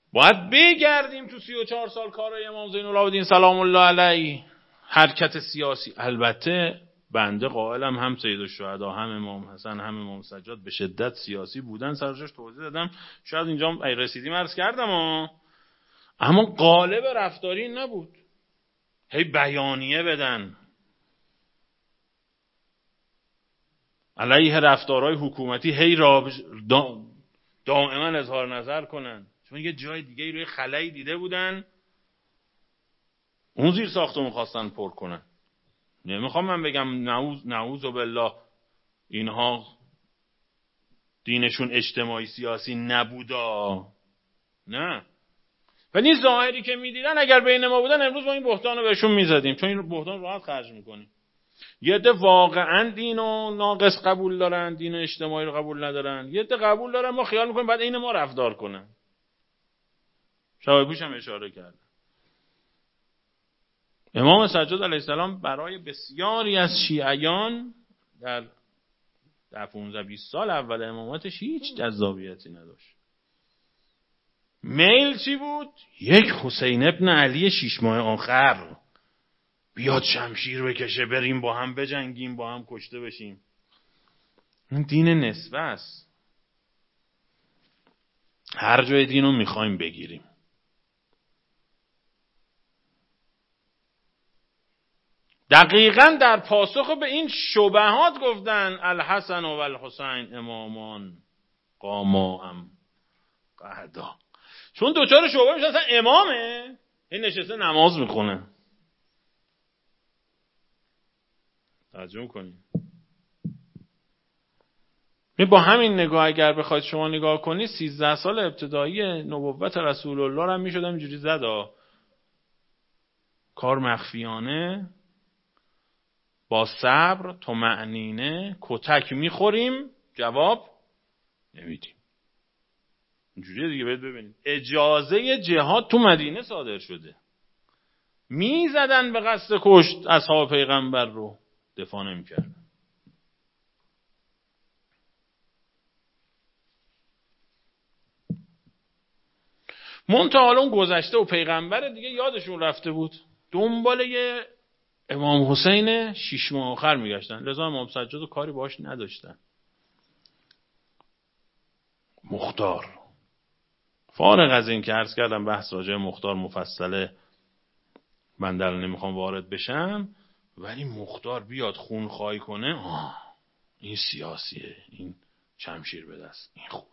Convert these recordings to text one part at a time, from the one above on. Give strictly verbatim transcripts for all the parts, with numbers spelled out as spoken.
باید بگردیم تو سی و چهار سال کارای امام زین العابدین سلام الله علیه، حرکت سیاسی. البته بنده قائلم هم سید الشهدا، هم امام حسن، هم امام سجاد به شدت سیاسی بودن، سرجاش توضیح دادم، شاید اینجا ای رسیدیم عرض کردم ها. اما قالب رفتاری نبود، هی بیانیه بدن علیه رفتارهای حکومتی، هی را دا دائما اظهار نظر کنن، چون یه جای دیگه روی خلایی دیده بودن اون زیر ساختمون خواستن پر کنن. نمیخوام من بگم نعوذ نعوذ بالله اینها دینشون اجتماعی سیاسی نبودا، نه، ولی ظاهری که میدیدن اگر بین ما بودن امروز ما این بهتان رو بهشون میزدیم، چون این بهتان راحت خرج میکنیم. یه عده واقعا دین و ناقص قبول دارن، دین اجتماعی رو قبول ندارن، یه عده قبول دارن، ما خیال میکنیم بعد این ما رفتار کنن. شاهبوش هم اشاره کرد امام سجاد علیه السلام برای بسیاری از شیعیان در در پانزده بیست سال اول امامتش هیچ جذابیتی نداشت. میل چی بود؟ یک حسین ابن علی شش ماه آخر بیاد شمشیر بکشه، بریم با هم بجنگیم، با هم کشته بشیم. این دین نسبه است. هر جای دین رو میخوایم بگیریم. دقیقاً در پاسخ به این شبهات گفتن الحسن و الحسین امامان قاما ام قعدا، چون دوچار شبهه میشه اصلا امامه این نشسته نماز میخونه. توجه کنید. با همین نگاه اگر بخواید شما نگاه کنید سیزده سال ابتدایی نبوت رسول الله رو هم میشد اینجوری زد، کار مخفیانه، با صبر، طمأنینه، کتک میخوریم، جواب نمیدیم. اینجوریه دیگه. باید ببینید اجازه جهاد تو مدینه صادر شده، میزدن به قصد کشت اصحاب پیغمبر رو، دفاع نمیکردن. منتها حالا اون گذشته و پیغمبر دیگه یادشون رفته بود، دنبال یه امام حسین شش ماه آخر میگشتن، لذا امام سجاد و کاری باش نداشتن. مختار، فارغ از این که عرض کردم بحث راجع مختار مفصله، من در نمیخوام وارد بشم، ولی مختار بیاد خون خواهی کنه، آه این سیاسیه، این شمشیر به دست، این خوبه.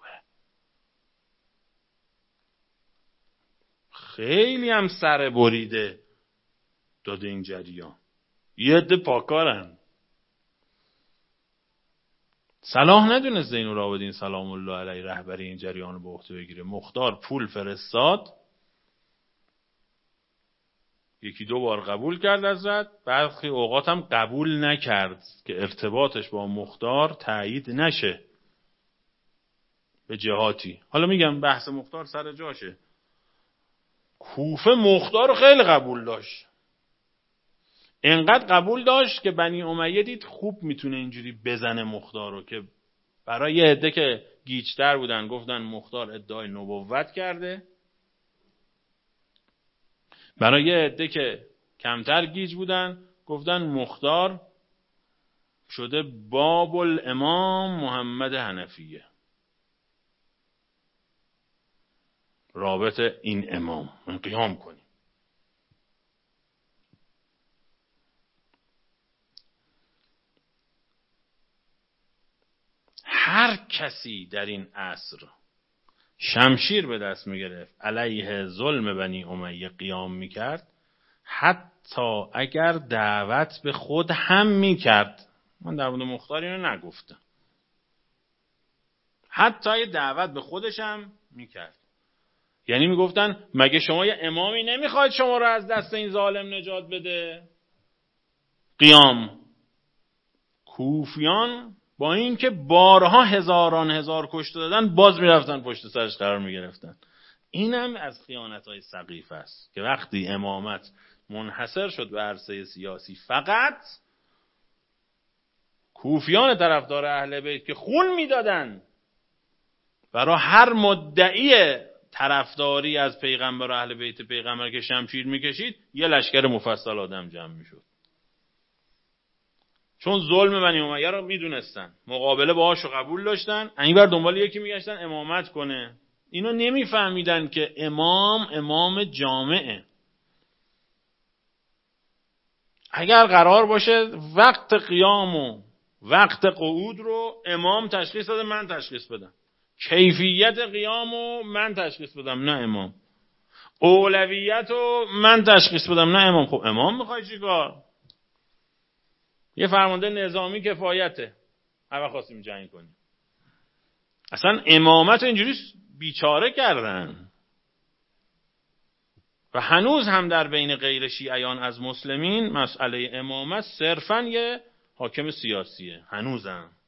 خیلی هم سر بریده داده این جریان، یه عده پاکارن. صلاح ندونست زین العابدین سلام الله علیه رهبری این جریان رو به عهده بگیره. مختار پول فرستاد، یکی دو بار قبول کرد ازت، برخی اوقات هم قبول نکرد که ارتباطش با مختار تایید نشه به جهاتی. حالا میگم بحث مختار سر جاشه. کوفه مختار رو خیلی قبول داشت، اینقدر قبول داشت که بنی امیه دید خوب میتونه اینجوری بزنه مختار رو، که برای یه عده که گیجتر بودن گفتن مختار ادعای نبوت کرده، برای یه عده که کمتر گیج بودن گفتن مختار شده باب الامام محمد حنفیه، رابط این امام. من قیام کنیم. هر کسی در این عصر شمشیر به دست میگرفت علیه ظلم بنی امیه قیام میکرد، حتی اگر دعوت به خود هم میکرد، من در مورد مختار اینو نگفتم، حتی دعوت به خودش هم میکرد. یعنی میگفتن مگه شما یه امامی نمیخواید شما رو از دست این ظالم نجات بده؟ قیام. کوفیان با اینکه بارها هزاران هزار کشته دادن باز میرفتن پشت سرش قرار میگرفتن. اینم از خیانت‌های سقیفه است که وقتی امامت منحصر شد به عرصه سیاسی، فقط کوفیان طرفدار اهل بیت که خون میدادن برای هر مدعی طرفداری از پیغمبر و اهل بیت پیغمبر که شمشیر میکشید، یه لشکر مفصل آدم جمع میشد. چون ظلم بنی امیه رو میدونستن، مقابله باهاشو قبول داشتن، اینور دنبال یکی میگشتن امامت کنه. اینو نمیفهمیدن که امام امام جامعه. اگر قرار باشه وقت قیام و وقت قعود رو امام تشخیص بده، من تشخیص بدم. کیفیت قیام رو من تشخیص بدم، نه امام. اولویت رو من تشخیص بدم، نه امام. خب امام میخوای چی کار؟ یه فرمانده نظامی کفایته، هر خواستیم جنگ کنیم. اصلا امامت رو اینجوری بیچاره کردن و هنوز هم در بین غیر شیعیان از مسلمین مسئله امامت صرفاً یه حاکم سیاسیه. هنوزم